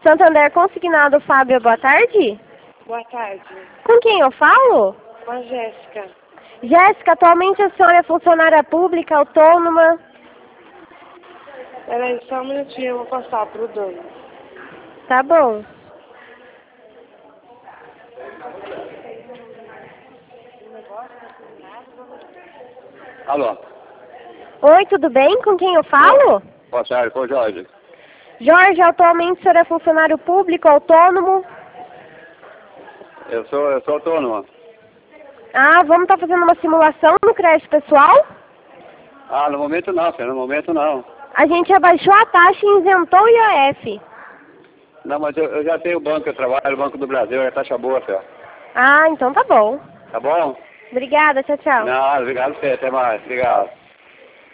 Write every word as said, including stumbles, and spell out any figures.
Santander Consignado, Fábio, boa tarde. Boa tarde. Com quem eu falo? Com a Jéssica. Jéssica, atualmente a senhora é funcionária pública, autônoma? Peraí, só um minutinho, eu vou passar pro dono. Tá bom. Alô? Oi, tudo bem? Com quem eu falo? Boa tarde, com o Jorge. Jorge, atualmente o senhor é funcionário público, autônomo? Eu sou, eu sou autônomo. Ah, vamos estar fazendo uma simulação no crédito pessoal? Ah, no momento não, senhor, no momento não. A gente abaixou a taxa e isentou o I O F. Não, mas eu, eu já tenho o banco que eu trabalho, o Banco do Brasil, é taxa boa, senhor. Ah, então tá bom. Tá bom? Obrigada, tchau, tchau. Não, obrigado, senhor, até mais, obrigado.